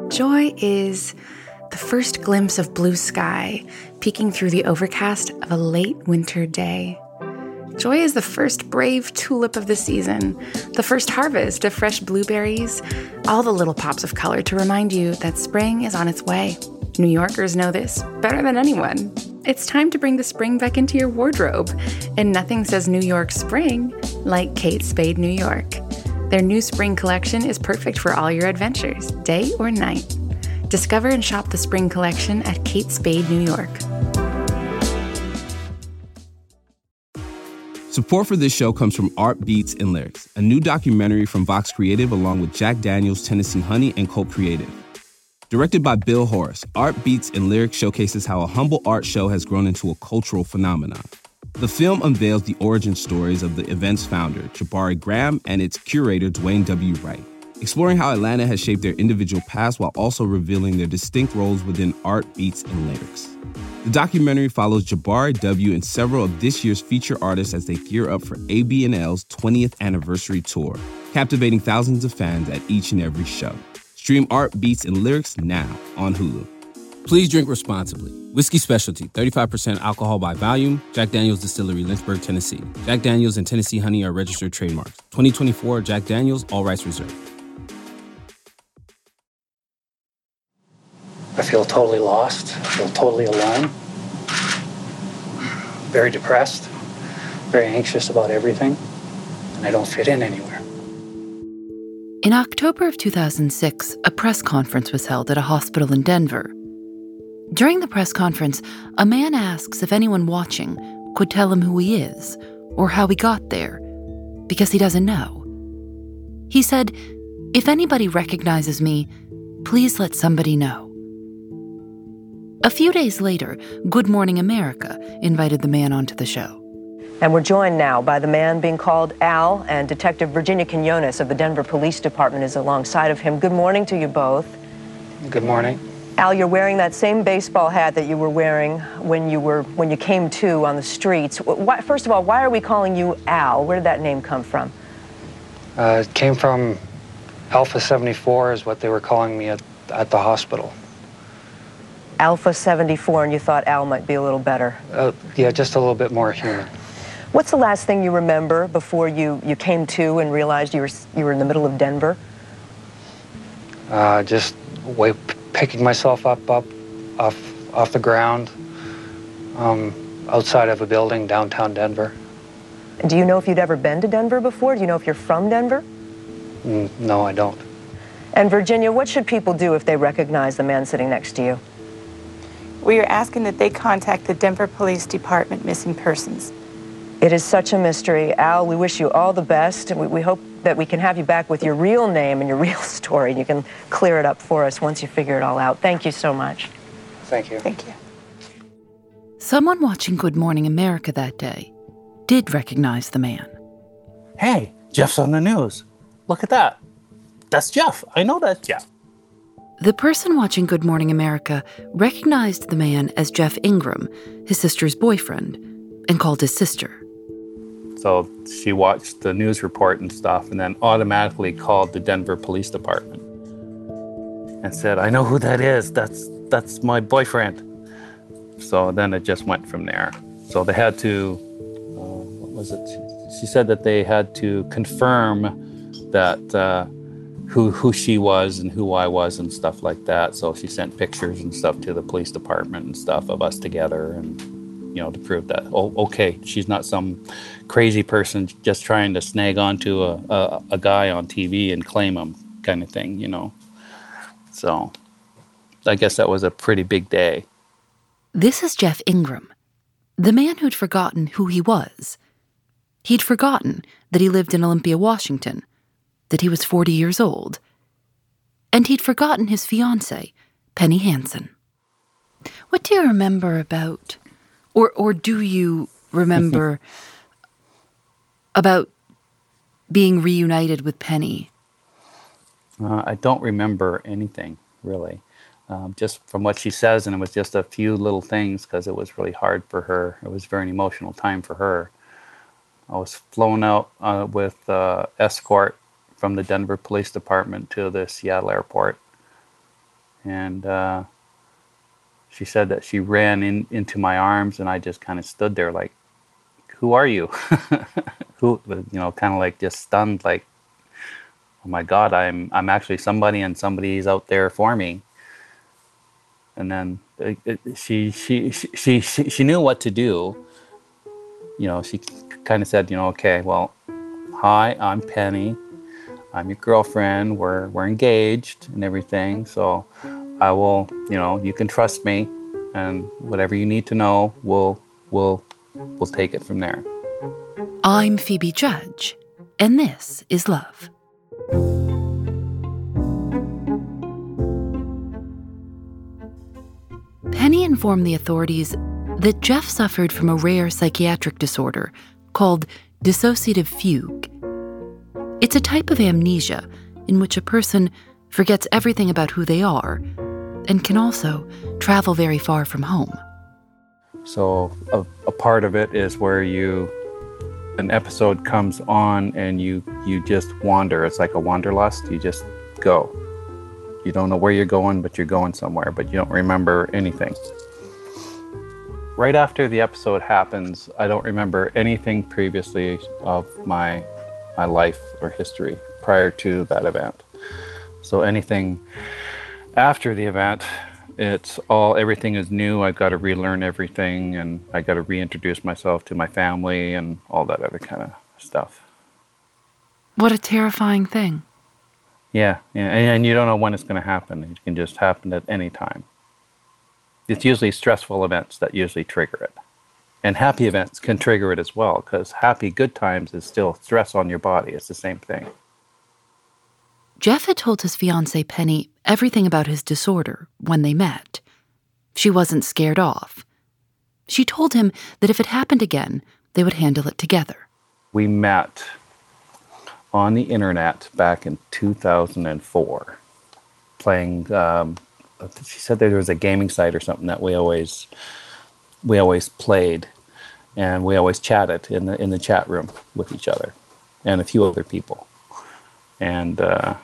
Joy is the first glimpse of blue sky peeking through the overcast of a late winter day. Joy is the first brave tulip of the season, the first harvest of fresh blueberries, all the little pops of color to remind you that spring is on its way. New Yorkers know this better than anyone. It's time to bring the spring back into your wardrobe, and nothing says New York spring like Kate Spade New York. Their new spring collection is perfect for all your adventures, day or night. Discover and shop the spring collection at Kate Spade New York. Support for this show comes from Art Beats and Lyrics, a new documentary from Vox Creative along with Jack Daniels, Tennessee Honey, and Cult Creative. Directed by Bill Horace, Art Beats and Lyrics showcases how a humble art show has grown into a cultural phenomenon. The film unveils the origin stories of the event's founder, Jabari Graham, and its curator, Dwayne W. Wright, exploring how Atlanta has shaped their individual past while also revealing their distinct roles within art, beats, and lyrics. The documentary follows Jabari W. and several of this year's feature artists as they gear up for ABNL's 20th anniversary tour, captivating thousands of fans at each and every show. Stream Art, Beats, and Lyrics now on Hulu. Please drink responsibly. Whiskey Specialty, 35% alcohol by volume. Jack Daniel's Distillery, Lynchburg, Tennessee. Jack Daniel's and Tennessee Honey are registered trademarks. 2024 Jack Daniel's, all rights reserved. I feel totally lost. I feel totally alone. Very depressed. Very anxious about everything. And I don't fit in anywhere. In October of 2006, a press conference was held at a hospital in Denver. During the press conference, a man asks if anyone watching could tell him who he is or how he got there, because he doesn't know. He said, "If anybody recognizes me, please let somebody know." A few days later, Good Morning America invited the man onto the show. And we're joined now by the man being called Al, and Detective Virginia Quinones of the Denver Police Department is alongside of him. Good morning to you both. Good morning. Al, you're wearing that same baseball hat that you were wearing when you came to on the streets. First of all, why are we calling you Al? Where did that name come from? It came from Alpha 74 is what they were calling me at the hospital. Alpha 74, and you thought Al might be a little better. Yeah, just a little bit more human. What's the last thing you remember before you came to and realized you were in the middle of Denver? Just picking myself up off the ground, outside of a building downtown Denver. Do you know if you'd ever been to Denver before? Do you know if you're from Denver? No, I don't. And Virginia, what should people do if they recognize the man sitting next to you? We are asking that they contact the Denver Police Department Missing Persons. It is such a mystery. Al, we wish you all the best, and we hope that we can have you back with your real name and your real story, and you can clear it up for us once you figure it all out. Thank you so much. Thank you. Thank you. Someone watching Good Morning America that day did recognize the man. Hey, Jeff's on the news. Look at that. That's Jeff. I know that's Jeff. The person watching Good Morning America recognized the man as Jeff Ingram, his sister's boyfriend, and called his sister. So she watched the news report and stuff and then automatically called the Denver Police Department and said, "I know who that is. That's my boyfriend." So then it just went from there. So they had to, what was it? She said that they had to confirm that who she was and who I was and stuff like that. So she sent pictures and stuff to the police department and stuff of us together, and to prove that, okay, she's not some crazy person just trying to snag onto a guy on TV and claim him, kind of thing, So I guess that was a pretty big day. This is Jeff Ingram, the man who'd forgotten who he was. He'd forgotten that he lived in Olympia, Washington, that he was 40 years old, and he'd forgotten his fiancée, Penny Hansen. What do you remember about, or do you remember about being reunited with Penny? I don't remember anything, really. Just from what she says, and it was just a few little things because it was really hard for her. It was a very emotional time for her. I was flown out with escort from the Denver Police Department to the Seattle airport. And she said that she ran into my arms, and I just kind of stood there like, who are you? Who, kind of like just stunned, like, oh my God, I'm actually somebody, and somebody's out there for me. And then she knew what to do. She kind of said, okay, well, hi, I'm Penny. I'm your girlfriend. We're engaged and everything. So I will, you can trust me, and whatever you need to know, we'll take it from there. I'm Phoebe Judge, and this is Love. Penny informed the authorities that Jeff suffered from a rare psychiatric disorder called dissociative fugue. It's a type of amnesia in which a person forgets everything about who they are and can also travel very far from home. So a part of it is where an episode comes on and you just wander. It's like a wanderlust. You just go. You don't know where you're going, but you're going somewhere, but you don't remember anything. Right after the episode happens, I don't remember anything previously of my life or history prior to that event. So anything after the event, everything is new. I've got to relearn everything, and I got to reintroduce myself to my family and all that other kind of stuff. What a terrifying thing. Yeah. And you don't know when it's going to happen. It can just happen at any time. It's usually stressful events that usually trigger it. And happy events can trigger it as well, because happy, good times is still stress on your body. It's the same thing. Jeff had told his fiancée Penny everything about his disorder when they met. She wasn't scared off. She told him that if it happened again, they would handle it together. We met on the internet back in 2004, playing. She said there was a gaming site or something that we always played, and we always chatted in the chat room with each other and a few other people. And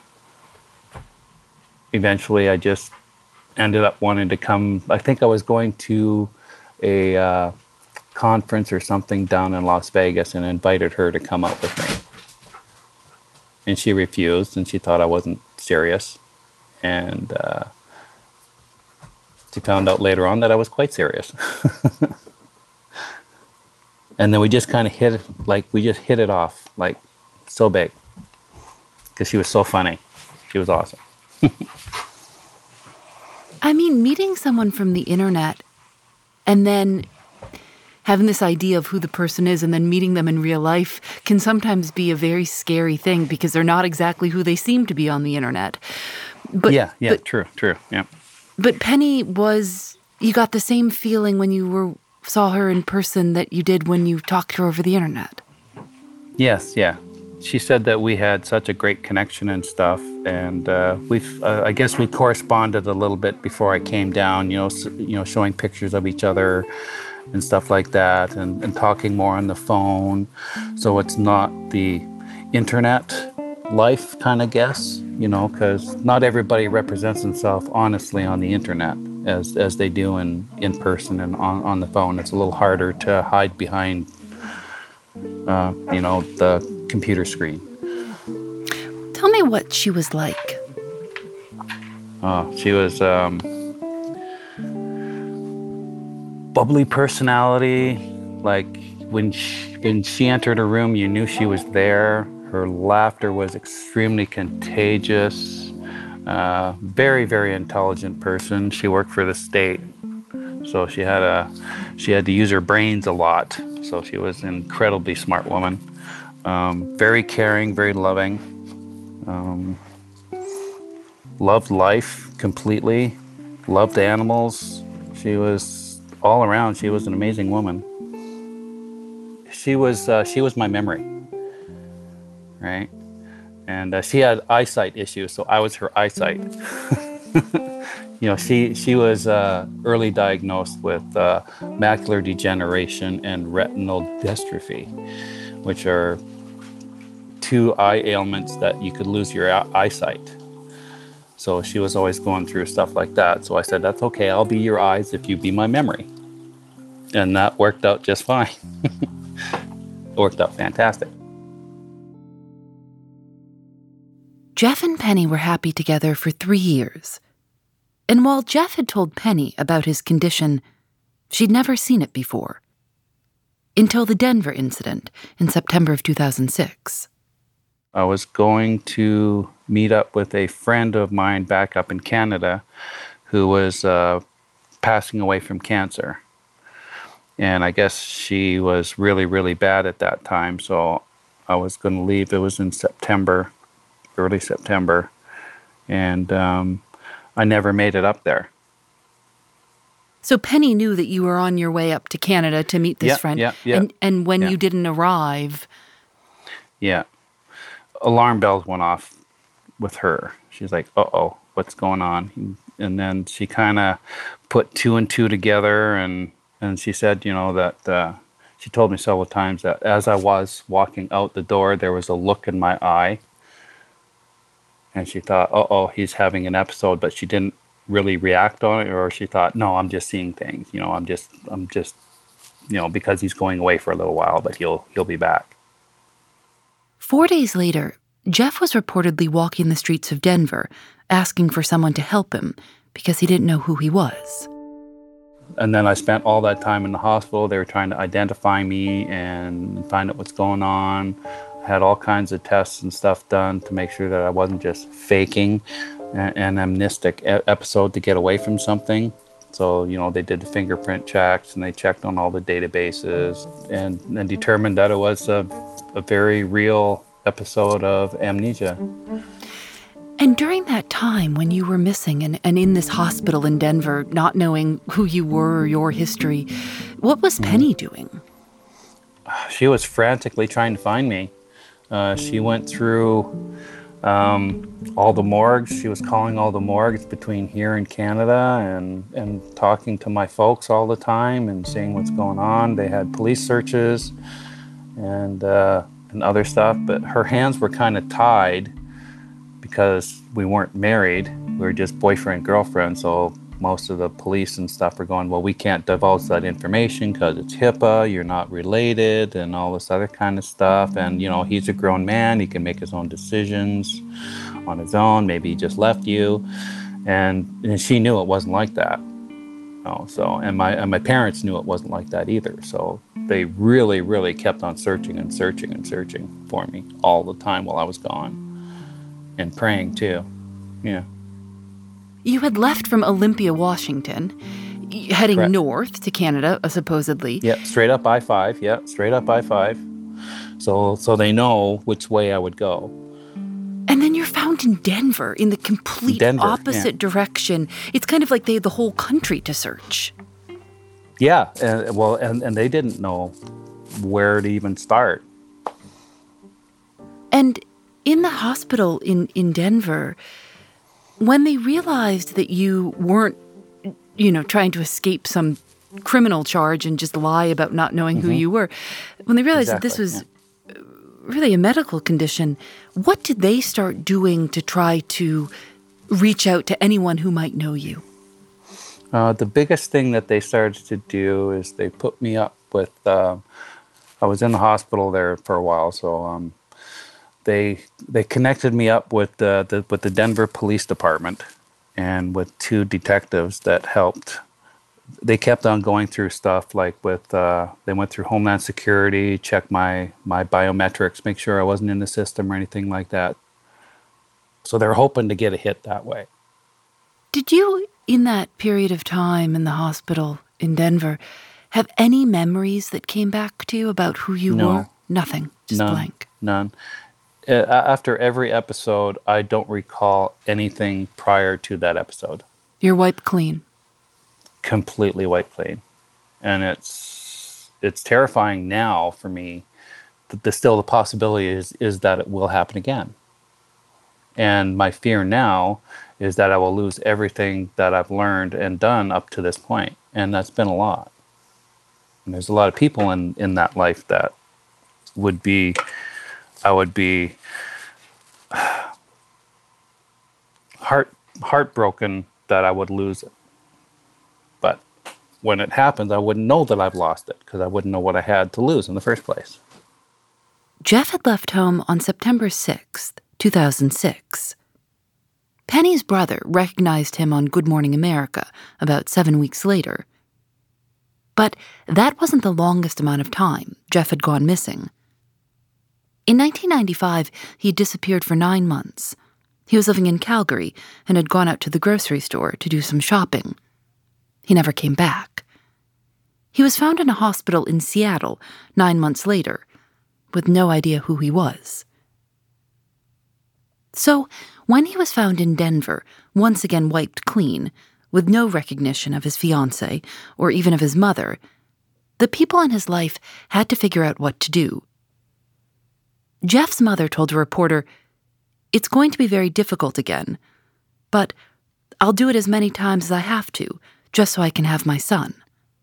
eventually I just ended up wanting to come. I think I was going to a conference or something down in Las Vegas and invited her to come out with me. And she refused, and she thought I wasn't serious. And she found out later on that I was quite serious. And then we just kind of hit it off, like, so big. Because she was so funny. She was awesome. I mean, meeting someone from the internet and then having this idea of who the person is and then meeting them in real life can sometimes be a very scary thing because they're not exactly who they seem to be on the internet. But true, yeah. But Penny you got the same feeling when you saw her in person that you did when you talked to her over the internet. Yes, yeah. She said that we had such a great connection and stuff, and I guess we corresponded a little bit before I came down, showing pictures of each other and stuff like that, and talking more on the phone. So it's not the internet life kind of guess, because not everybody represents themselves honestly on the internet as they do in person and on the phone. It's a little harder to hide behind, the computer screen. Tell me what she was like. She was bubbly personality. Like when she entered a room, you knew she was there. Her laughter was extremely contagious. Very, very intelligent person. She worked for the state, so she had to use her brains a lot. So she was an incredibly smart woman. Very caring, very loving. Loved life completely. Loved animals. She was all around. She was an amazing woman. She was my memory, right? And she had eyesight issues, so I was her eyesight. She was early diagnosed with macular degeneration and retinal dystrophy, which are two eye ailments that you could lose your eyesight. So she was always going through stuff like that. So I said, that's okay. I'll be your eyes if you be my memory. And that worked out just fine. It worked out fantastic. Jeff and Penny were happy together for 3 years. And while Jeff had told Penny about his condition, she'd never seen it before. Until the Denver incident in September of 2006. I was going to meet up with a friend of mine back up in Canada who was passing away from cancer. And I guess she was really, really bad at that time. So I was going to leave. It was in September, early September. And I never made it up there. So Penny knew that you were on your way up to Canada to meet this friend. Yeah. And when you didn't arrive... Yeah. Alarm bells went off with her. She's like, uh-oh, what's going on? And then she kind of put 2 and 2 together, and she said, that she told me several times that as I was walking out the door, there was a look in my eye. And she thought, uh-oh, he's having an episode, but she didn't really react on it, or she thought, no, I'm just seeing things. I'm just, because he's going away for a little while, but he'll be back. 4 days later, Jeff was reportedly walking the streets of Denver, asking for someone to help him because he didn't know who he was. And then I spent all that time in the hospital. They were trying to identify me and find out what's going on. I had all kinds of tests and stuff done to make sure that I wasn't just faking an amnestic episode to get away from something. So, they did the fingerprint checks and they checked on all the databases and determined that it was a very real episode of amnesia. And during that time when you were missing and in this hospital in Denver, not knowing who you were or your history, what was Penny doing? She was frantically trying to find me. She went through all the morgues. She was calling all the morgues between here and Canada and talking to my folks all the time and seeing what's going on. They had police searches and other stuff, but her hands were kind of tied because we weren't married. We were just boyfriend, girlfriend. So most of the police and stuff are going, well, we can't divulge that information because it's HIPAA, you're not related, and all this other kind of stuff. And, he's a grown man. He can make his own decisions on his own. Maybe he just left you. And she knew it wasn't like that. And my parents knew it wasn't like that either. So they really, really kept on searching and searching and searching for me all the time while I was gone. And praying too. Yeah. You had left from Olympia, Washington, heading Correct. north to Canada, supposedly. Yeah, straight up I-5. Yeah, straight up I-5. So they know which way I would go. And then you're found in Denver, in the complete opposite direction. It's kind of like they had the whole country to search. Yeah, and they didn't know where to even start. And in the hospital in Denver, when they realized that you weren't, trying to escape some criminal charge and just lie about not knowing who you were, when they realized that this was really a medical condition, what did they start doing to try to reach out to anyone who might know you? The biggest thing that they started to do is they put me up with, I was in the hospital there for a while, so they connected me up with the Denver Police Department and with 2 detectives that helped. They kept on going through stuff like they went through Homeland Security, checked my biometrics, make sure I wasn't in the system or anything like that. So they're hoping to get a hit that way. Did you, in that period of time in the hospital in Denver, have any memories that came back to you about who you were? Nothing, just blank. None. After every episode, I don't recall anything prior to that episode. You're wiped clean. Completely wiped clean. And it's terrifying now for me. Still the possibility is that it will happen again. And my fear now is that I will lose everything that I've learned and done up to this point. And that's been a lot. And there's a lot of people in that life that I would be heartbroken that I would lose it. But when it happens, I wouldn't know that I've lost it because I wouldn't know what I had to lose in the first place. Jeff had left home on September 6th, 2006. Penny's brother recognized him on Good Morning America about 7 weeks later. But that wasn't the longest amount of time Jeff had gone missing. In 1995, he had disappeared for 9 months. He was living in Calgary and had gone out to the grocery store to do some shopping. He never came back. He was found in a hospital in Seattle 9 months later, with no idea who he was. So, when he was found in Denver, once again wiped clean, with no recognition of his fiancée or even of his mother, the people in his life had to figure out what to do. Jeff's mother told a reporter, "It's going to be very difficult again, but I'll do it as many times as I have to, just so I can have my son."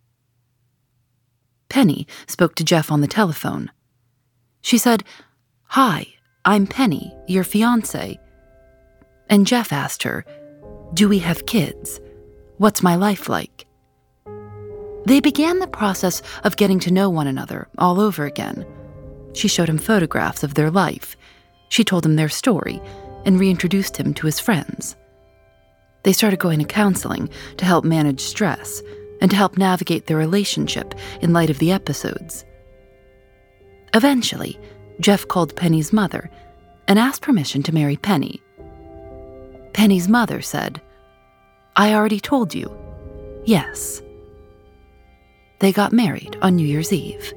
Penny spoke to Jeff on the telephone. She said, "Hi, I'm Penny, your fiancée." And Jeff asked her, "Do we have kids? What's my life like?" They began the process of getting to know one another all over again. She showed him photographs of their life. She told him their story and reintroduced him to his friends. They started going to counseling to help manage stress and to help navigate their relationship in light of the episodes. Eventually, Jeff called Penny's mother and asked permission to marry Penny. Penny's mother said, "I already told you. Yes." They got married on New Year's Eve.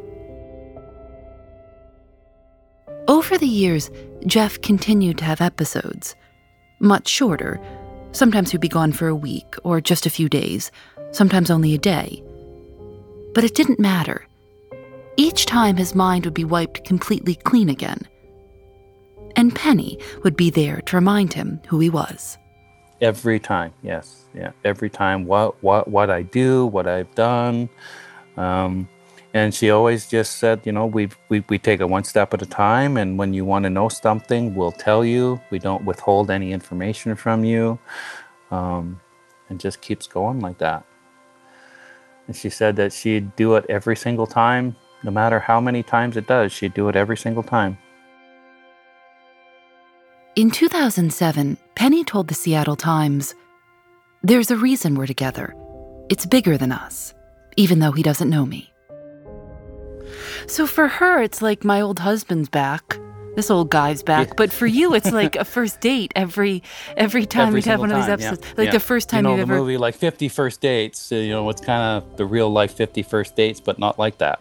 Over the years, Jeff continued to have episodes, much shorter. Sometimes he'd be gone for a week or just a few days, sometimes only a day. But it didn't matter. Each time his mind would be wiped completely clean again. And Penny would be there to remind him who he was. Every time, yes. Yeah, every time what I do, what I've done. And she always just said, we take it one step at a time, and when you want to know something, we'll tell you. We don't withhold any information from you. And just keeps going like that. And she said that she'd do it every single time, no matter how many times it does, she'd do it every single time. In 2007, Penny told the Seattle Times, "There's a reason we're together. It's bigger than us, even though he doesn't know me." So for her, it's like my old husband's back. This old guy's back. Yeah. But for you, it's like a first date every time you'd have one of these episodes. Yeah. Like the first time you've ever... the movie, like 50 First Dates, it's kind of the real life 50 First Dates, but not like that.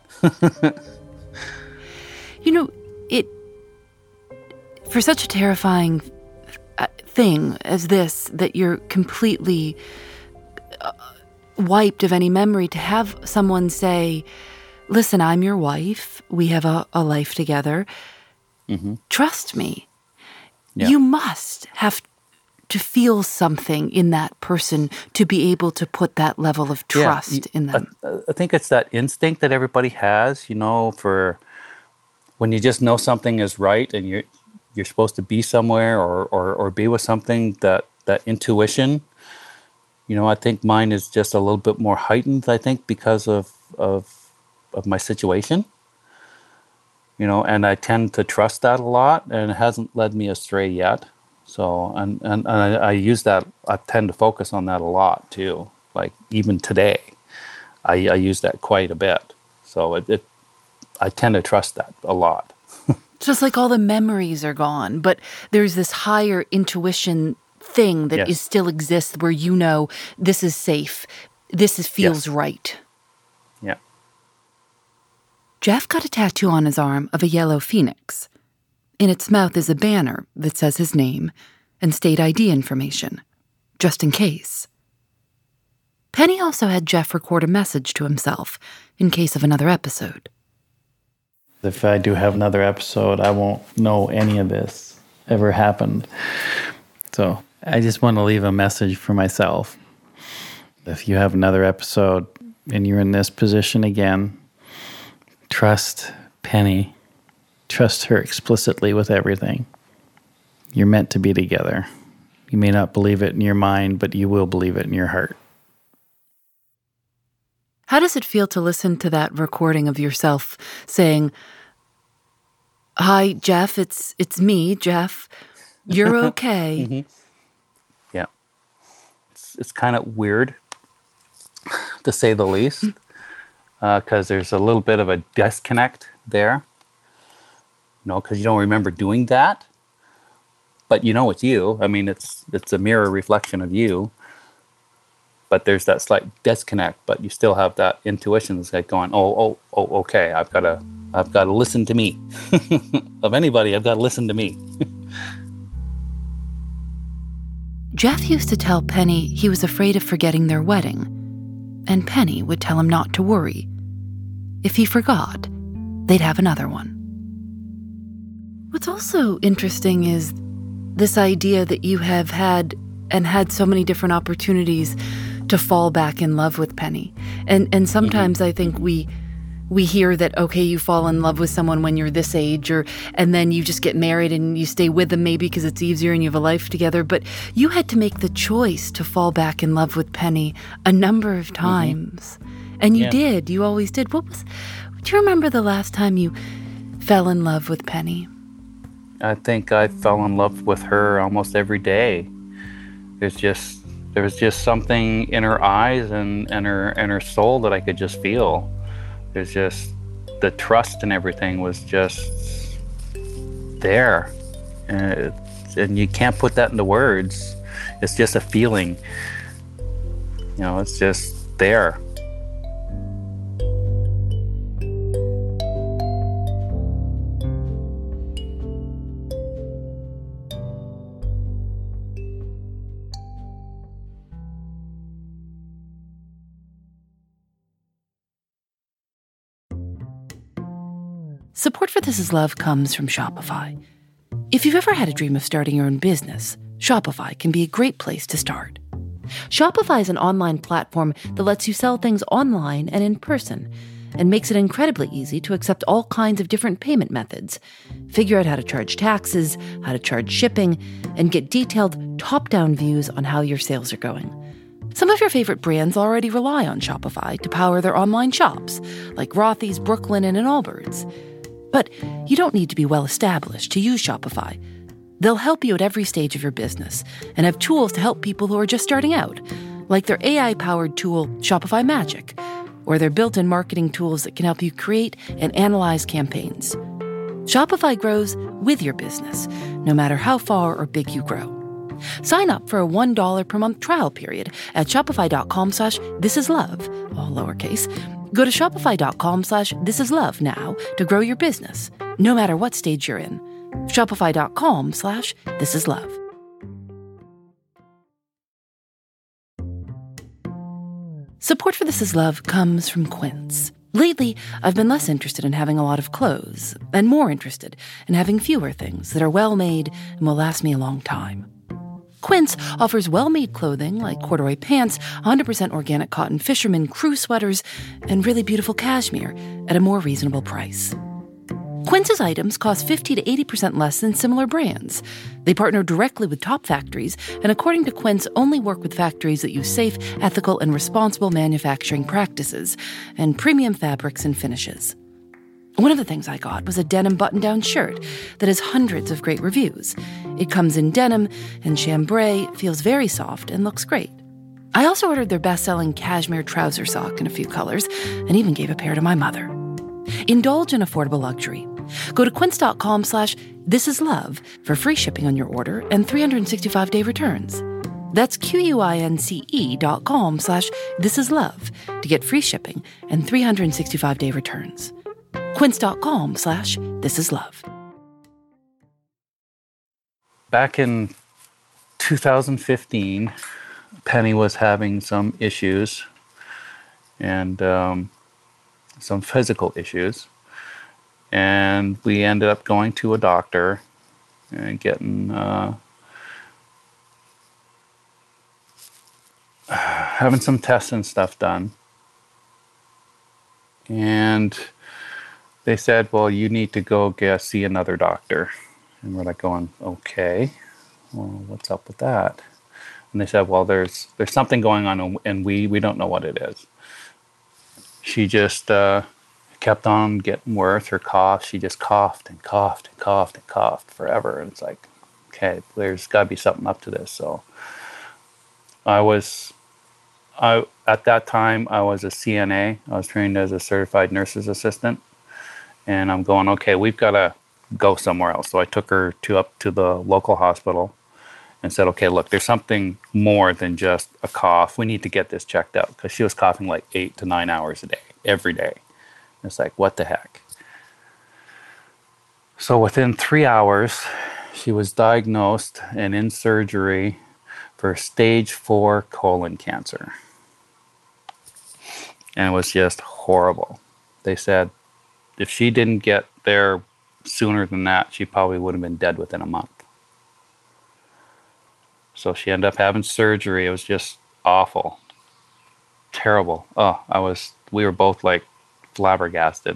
For such a terrifying thing as this, that you're completely wiped of any memory, to have someone say, "Listen, I'm your wife. We have a life together. Mm-hmm. Trust me." Yeah. You must have to feel something in that person to be able to put that level of trust in them. I think it's that instinct that everybody has, for when you just know something is right and you're supposed to be somewhere or be with something, that intuition, I think mine is just a little bit more heightened, I think, because of my situation, and I tend to trust that a lot, and it hasn't led me astray yet. So, and I use that, I tend to focus on that a lot too. Like even today, I use that quite a bit. So I tend to trust that a lot. Just like all the memories are gone, but there's this higher intuition thing that still exists where this is safe, feels right. Yeah. Jeff got a tattoo on his arm of a yellow phoenix. In its mouth is a banner that says his name and state ID information, just in case. Penny also had Jeff record a message to himself in case of another episode. If I do have another episode, I won't know any of this ever happened. So I just want to leave a message for myself. If you have another episode and you're in this position again, trust Penny. Trust her explicitly with everything. You're meant to be together. You may not believe it in your mind, but you will believe it in your heart. How does it feel to listen to that recording of yourself saying, "Hi, Jeff, it's me, Jeff. You're okay." Mm-hmm. Yeah. It's kind of weird, to say the least, because there's a little bit of a disconnect there. Because you don't remember doing that, but it's you. I mean, it's a mirror reflection of you. But there's that slight disconnect. But you still have that intuition that's like going, oh, okay. I've got to listen to me. Of anybody, I've got to listen to me. Jeff used to tell Penny he was afraid of forgetting their wedding, and Penny would tell him not to worry. If he forgot, they'd have another one. What's also interesting is this idea that you have had so many different opportunities to fall back in love with Penny. And sometimes I think we hear that, okay, you fall in love with someone when you're this age, and then you just get married and you stay with them maybe because it's easier and you have a life together. But you had to make the choice to fall back in love with Penny a number of times. And you did. You always did. Do you remember the last time you fell in love with Penny? I think I fell in love with her almost every day. There was just something in her eyes and her soul that I could just feel. There's just the trust and everything was just there, and you can't put that into words. It's just a feeling. It's just there. Support for This Is Love comes from Shopify. If you've ever had a dream of starting your own business, Shopify can be a great place to start. Shopify is an online platform that lets you sell things online and in person, and makes it incredibly easy to accept all kinds of different payment methods, figure out how to charge taxes, how to charge shipping, and get detailed top-down views on how your sales are going. Some of your favorite brands already rely on Shopify to power their online shops, like Rothy's, Brooklinen, and Allbirds. But you don't need to be well-established to use Shopify. They'll help you at every stage of your business and have tools to help people who are just starting out, like their AI-powered tool, Shopify Magic, or their built-in marketing tools that can help you create and analyze campaigns. Shopify grows with your business, no matter how far or big you grow. Sign up for a $1 per month trial period at shopify.com/thisislove, all lowercase. Go to shopify.com/thisislove now to grow your business, no matter what stage you're in. Shopify.com/thisislove. Support for This Is Love comes from Quince. Lately, I've been less interested in having a lot of clothes and more interested in having fewer things that are well-made and will last me a long time. Quince offers well-made clothing like corduroy pants, 100% organic cotton fisherman crew sweaters, and really beautiful cashmere at a more reasonable price. Quince's items cost 50 to 80% less than similar brands. They partner directly with top factories, and according to Quince, only work with factories that use safe, ethical, and responsible manufacturing practices and premium fabrics and finishes. One of the things I got was a denim button-down shirt that has hundreds of great reviews. It comes in denim and chambray, feels very soft, and looks great. I also ordered their best-selling cashmere trouser sock in a few colors and even gave a pair to my mother. Indulge in affordable luxury. Go to quince.com/thisislove for free shipping on your order and 365-day returns. That's QUINCE.com/thisislove to get free shipping and 365-day returns. Quince.com/thisislove. Back in 2015, Penny was having some issues and some physical issues. And we ended up going to a doctor and getting having some tests and stuff done. And they said, well, you need to go see another doctor. And we're like going, okay, well, what's up with that? And they said, well, there's something going on, and we don't know what it is. She just kept on getting worse. Her cough, she just coughed and coughed and coughed and coughed forever. And it's like, okay, there's got to be something up to this. So at that time, I was a CNA. I was trained as a certified nurse's assistant. And I'm going, okay, we've got to go somewhere else. So I took her up to the local hospital and said, okay, look, there's something more than just a cough. We need to get this checked out, because she was coughing like 8 to 9 hours a day, every day. It's like, what the heck? So within 3 hours, she was diagnosed and in surgery for stage 4 colon cancer. And it was just horrible. They said if she didn't get there sooner than that, she probably would have been dead within a month. So she ended up having surgery. It was just awful. Terrible. We were both like flabbergasted.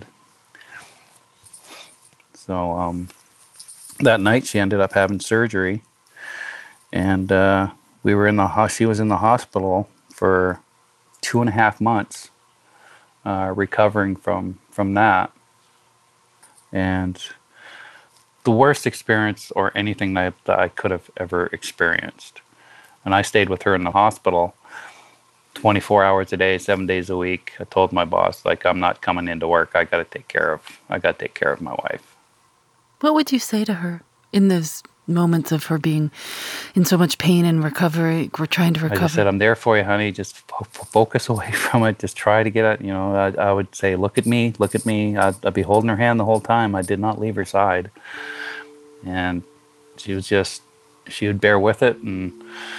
So that night she ended up having surgery, and she was in the hospital for 2.5 months, recovering from that. And the worst experience or anything that I could have ever experienced. And I stayed with her in the hospital 24 hours a day, 7 days a week. I told my boss, like, I'm not coming into work. I got to take care of my wife. What would you say to her in those moments of her being in so much pain and recovery? We're trying to recover. I just said, I'm there for you, honey. Just focus away from it. Just try to get it. I would say, look at me. I'd be holding her hand the whole time. I did not leave her side. And she would bear with it. And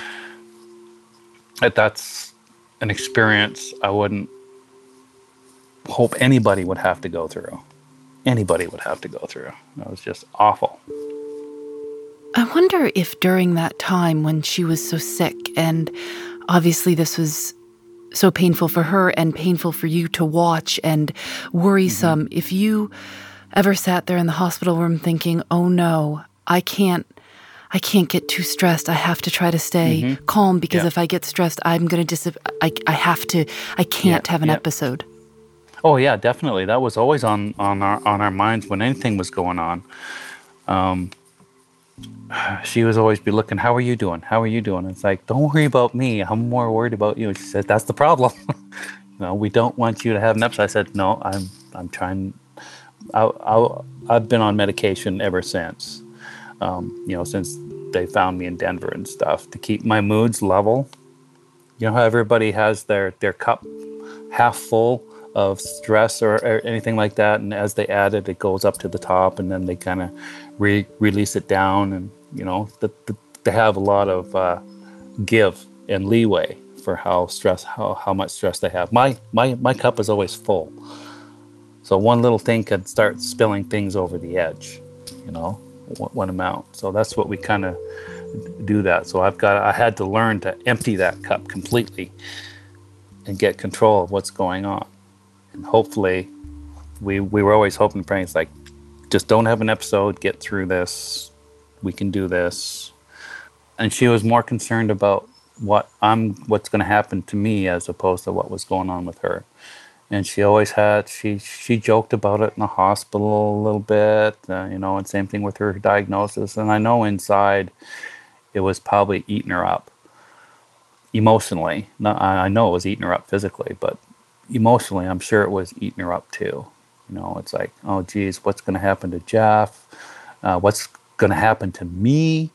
that's an experience I wouldn't hope anybody would have to go through. It was just awful. I wonder if during that time when she was so sick, and obviously this was so painful for her and painful for you to watch and worrisome, if you ever sat there in the hospital room thinking, oh no, I can't get too stressed. I have to try to stay calm, because if I get stressed, I'm going to I can't have an episode. Oh yeah, definitely. That was always on our minds when anything was going on. She was always be looking, how are you doing? It's like, don't worry about me. I'm more worried about you. She said, that's the problem. We don't want you to have an episode. I said, no, I'm trying. I've been on medication ever since. Since they found me in Denver and stuff, to keep my moods level. You know how everybody has their cup half full of stress or anything like that, and as they add it, it goes up to the top, and then they kind of release it down, and they have a lot of give and leeway for how much stress they have. My cup is always full, so one little thing could start spilling things over the edge, one amount. So that's what we kind of do that. So I had to learn to empty that cup completely and get control of what's going on. And hopefully, we were always hoping and praying, it's like, just don't have an episode, get through this, we can do this. And she was more concerned about what's going to happen to me as opposed to what was going on with her. And she always had, she joked about it in the hospital a little bit, and same thing with her diagnosis. And I know inside it was probably eating her up emotionally. I know it was eating her up physically, but emotionally, I'm sure it was eating her up too. It's like, oh geez, what's going to happen to Jeff? What's going to happen to me?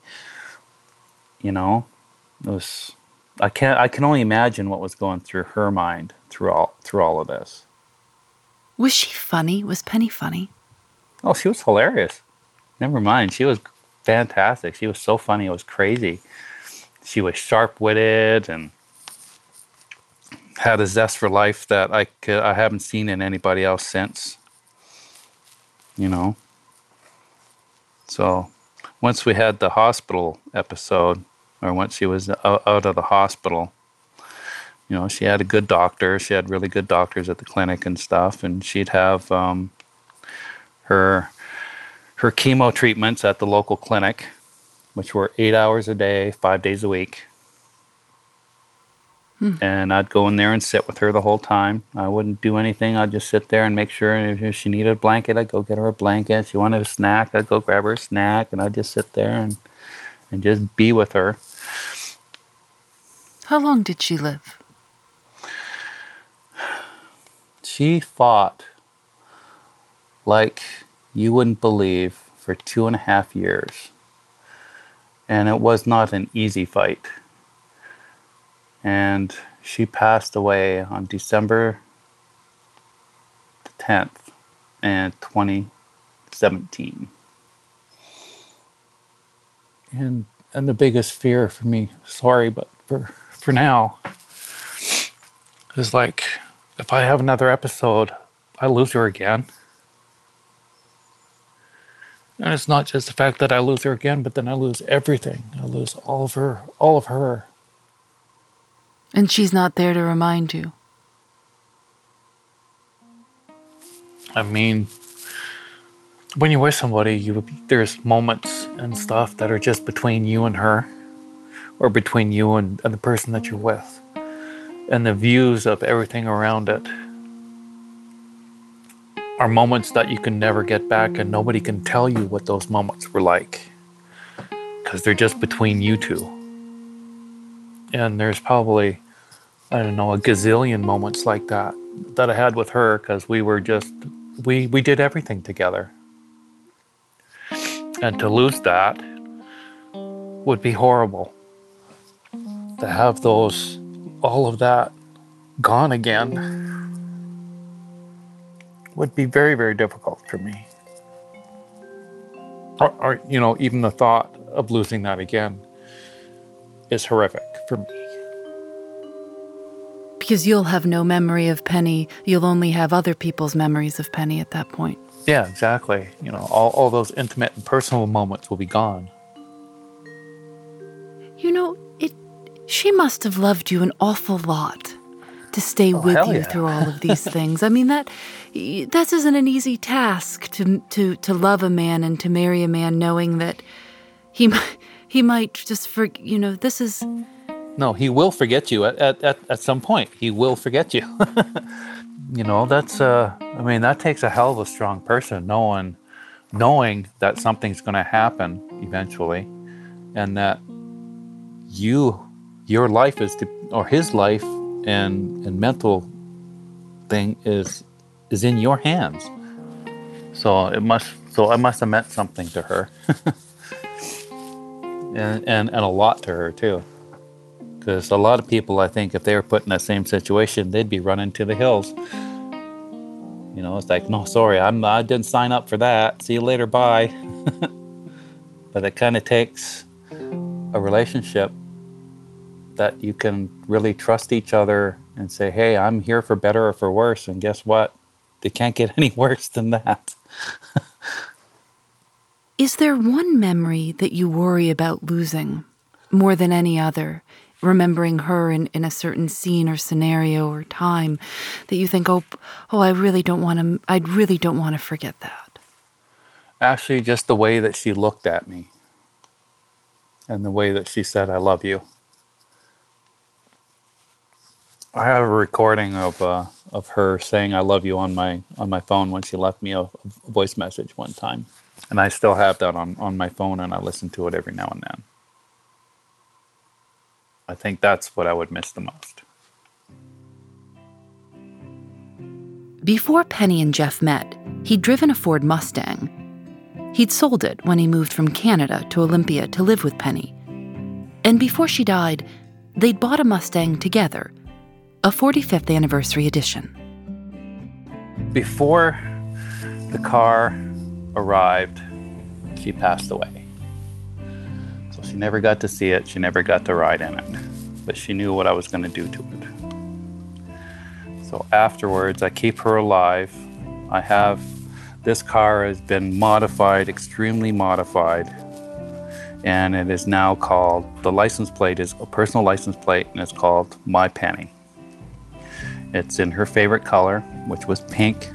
I can only imagine what was going through her mind through all of this. Was she funny? Was Penny funny? Oh, she was hilarious. Never mind, she was fantastic. She was so funny, it was crazy. She was sharp-witted and had a zest for life that I haven't seen in anybody else since. So once we had the hospital episode, or once she was out of the hospital, she had a good doctor. She had really good doctors at the clinic and stuff, and she'd have her chemo treatments at the local clinic. which were 8 hours a day, 5 days a week. And I'd go in there and sit with her the whole time. I wouldn't do anything. I'd just sit there and make sure if she needed a blanket, I'd go get her a blanket. She wanted a snack, I'd go grab her a snack, and I'd just sit there and just be with her. How long did she live? She fought like you wouldn't believe for 2.5 years. And it was not an easy fight. And she passed away on December 10th in 2017. And the biggest fear for me, sorry, but for now, is like, if I have another episode, I lose her again. And it's not just the fact that I lose her again, but then I lose everything. I lose all of her. And she's not there to remind you. I mean, when you're with somebody, there's moments and stuff that are just between you and her, or between you and the person that you're with, and the views of everything around it are moments that you can never get back, and nobody can tell you what those moments were like, because they're just between you two. And there's probably, I don't know, a gazillion moments like that I had with her, because we did everything together. And to lose that would be horrible. To have all of that gone again would be very, very difficult for me. Or even the thought of losing that again is horrific for me. Because you'll have no memory of Penny. You'll only have other people's memories of Penny at that point. Yeah, exactly. All those intimate and personal moments will be gone. She must have loved you an awful lot to stay with you through all of these things. I mean, that isn't an easy task to love a man and to marry a man knowing that he might just this is... No, he will forget you at some point. He will forget you. That takes a hell of a strong person, knowing that something's going to happen eventually, and that your life or his life and mental thing is in your hands. So it must have meant something to her, and a lot to her too. Because a lot of people, I think, if they were put in that same situation, they'd be running to the hills. It's like, no, sorry, I didn't sign up for that. See you later, bye. But it kind of takes a relationship that you can really trust each other and say, hey, I'm here for better or for worse. And guess what? They can't get any worse than that. Is there one memory that you worry about losing more than any other? Remembering her in a certain scene or scenario or time that you think, I'd really don't want to forget that. Actually, just the way that she looked at me and the way that she said, I love you. I have a recording of her saying I love you on my phone when she left me a voice message one time. And I still have that on my phone, and I listen to it every now and then. I think that's what I would miss the most. Before Penny and Jeff met, he'd driven a Ford Mustang. He'd sold it when he moved from Canada to Olympia to live with Penny. And before she died, they'd bought a Mustang together, a 45th anniversary edition. Before the car arrived, she passed away. She never got to see it. She never got to ride in it. But she knew what I was going to do to it. So afterwards, I keep her alive. This car has been modified, extremely modified. And it is now called, the license plate is a personal license plate, and it's called My Penny. It's in her favorite color, which was pink.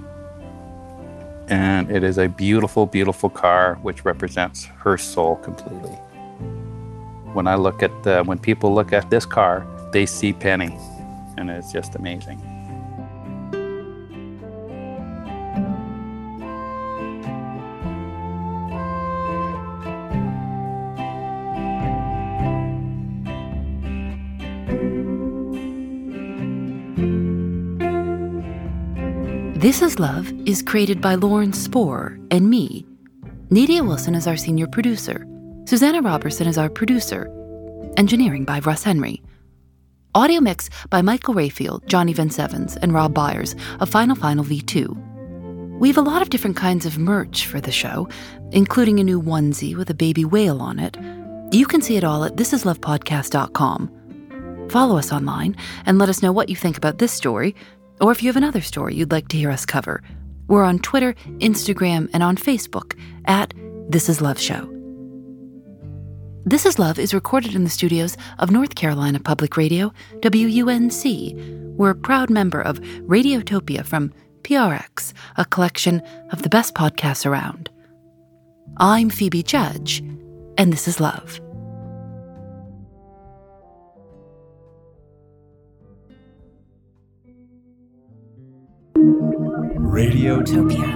And it is a beautiful, beautiful car, which represents her soul completely. When people look at this car, they see Penny, and it's just amazing. This Is Love is created by Lauren Spohr and me. Nadia Wilson is our senior producer. Susanna Robertson is our producer. Engineering by Russ Henry. Audio mix by Michael Rayfield, Johnny Vince Evans, and Rob Byers of Final V2. We have a lot of different kinds of merch for the show, including a new onesie with a baby whale on it. You can see it all at thisislovepodcast.com. Follow us online and let us know what you think about this story, or if you have another story you'd like to hear us cover. We're on Twitter, Instagram, and on Facebook at This Is Love Show. This Is Love is recorded in the studios of North Carolina Public Radio, WUNC. We're a proud member of Radiotopia from PRX, a collection of the best podcasts around. I'm Phoebe Judge, and this is Love. Radiotopia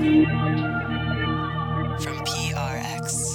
from PRX.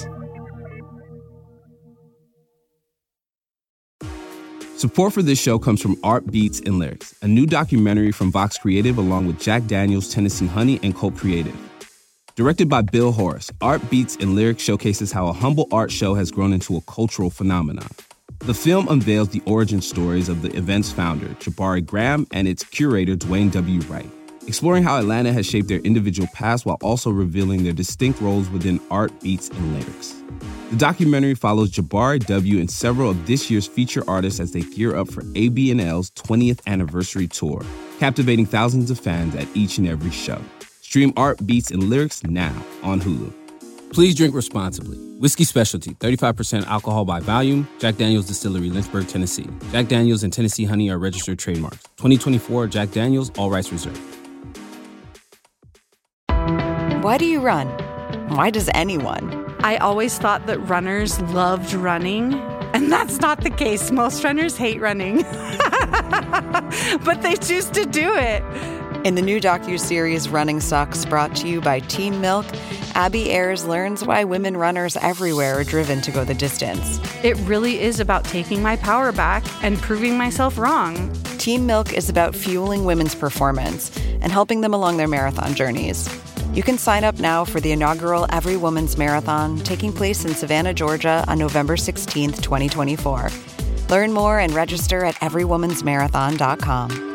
Support for this show comes from Art Beats and Lyrics, a new documentary from Vox Creative along with Jack Daniels, Tennessee Honey, and Colt Creative. Directed by Bill Horace, Art Beats and Lyrics showcases how a humble art show has grown into a cultural phenomenon. The film unveils the origin stories of the event's founder, Jabari Graham, and its curator, Dwayne W. Wright, exploring how Atlanta has shaped their individual paths while also revealing their distinct roles within Art, Beats, and Lyrics. The documentary follows Jabari W. and several of this year's feature artists as they gear up for AB&L's 20th anniversary tour, captivating thousands of fans at each and every show. Stream Art, Beats, and Lyrics now on Hulu. Please drink responsibly. Whiskey Specialty, 35% alcohol by volume. Jack Daniel's Distillery, Lynchburg, Tennessee. Jack Daniel's and Tennessee Honey are registered trademarks. 2024 Jack Daniel's, all rights reserved. Why do you run? Why does anyone? I always thought that runners loved running, and that's not the case. Most runners hate running, but they choose to do it. In the new docuseries Running Sucks, brought to you by Team Milk, Abby Ayers learns why women runners everywhere are driven to go the distance. It really is about taking my power back and proving myself wrong. Team Milk is about fueling women's performance and helping them along their marathon journeys. You can sign up now for the inaugural Every Woman's Marathon taking place in Savannah, Georgia on November 16th, 2024. Learn more and register at everywomansmarathon.com.